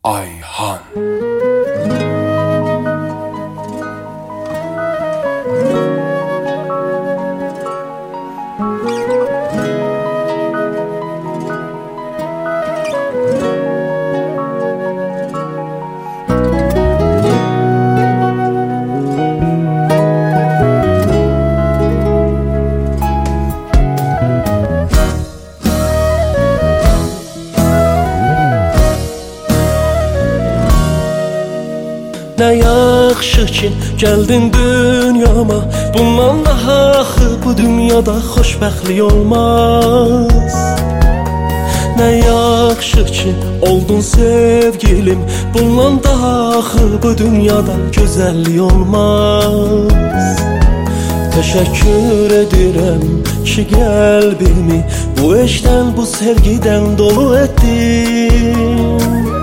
Ayhan. Nə yaxşı ki, gəldin dünyama. Bundan daha axı bu dünyada xoşbəxtlik olmaz. Nə yaxşı ki, oldun sevgilim. Bundan daha axı bu dünyada gözəllik olmaz. Təşəkkür edirəm ki, qəlbimi bu eşqdən, bu sevgidən dolu etdin.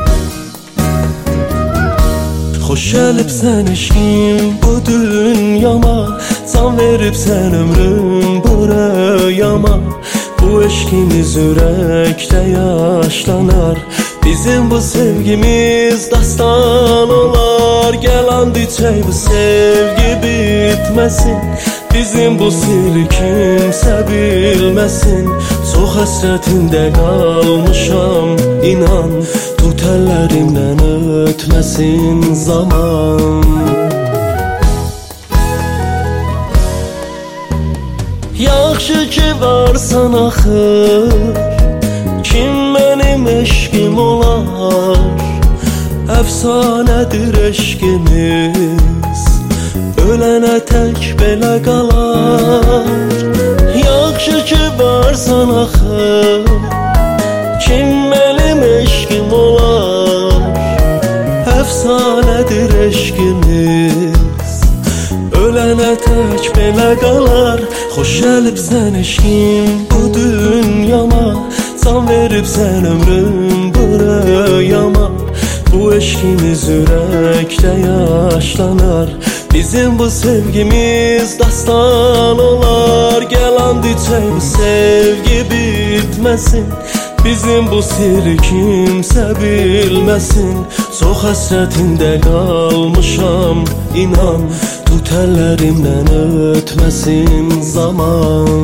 Xoş gəlibsən eşqim bu dünyama, can veribsən ömrüm burayama. Bu eşqimiz ürəkdə yaşlanar, bizim bu sevgimiz dastan olar. Gəl and içək bu sevgi bitməsin, bizim bu sirri kimsə bilməsin. Çox həsrətində qalmışam, inan, tut əllərimdən ötməsin zaman. Yaxşı ki varsan axır, kim mənim eşqim olar? Əfsanədir eşqimiz, ölənə tək belə qalar. Yaxşı ki varsan axır, kim mənim eşqim olar? Əfsanədir eşqimiz, ölənə tək belə qalar. Xoş gəlibsən eşqim bu dünyama, can veribsən ömrüm burayama. Bu eşqimiz ürəkdə yaşlanar, bizim bu sevgimiz dastan olar. Gəl and içək bu sevgi bitməsin, bizim bu sirri kimsə bilməsin. Çox həsrətində qalmışam, inan, tut əllərimdən ötməsin zaman.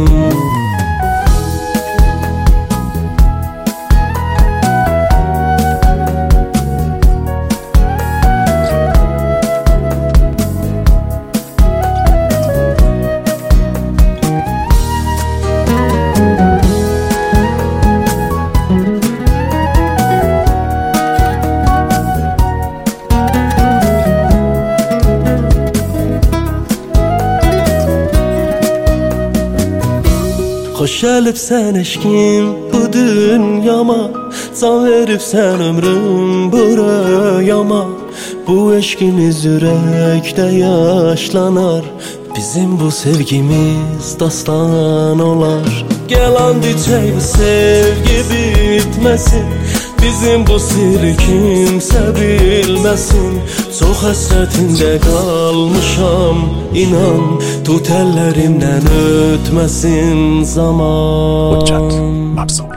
Xoş gəlibsən eşqim bu dünyama, can veribsən ömrüm burayama. Bu eşqimiz ürəkdə yaşlanar, bizim bu sevgimiz dastan olar. Gəl and içək bu sevgi bitməsin, bizim bu sirri kimsə bilməsin. Çox həsrətində qalmışam, inan, tut əllərimdən ötməsin zaman.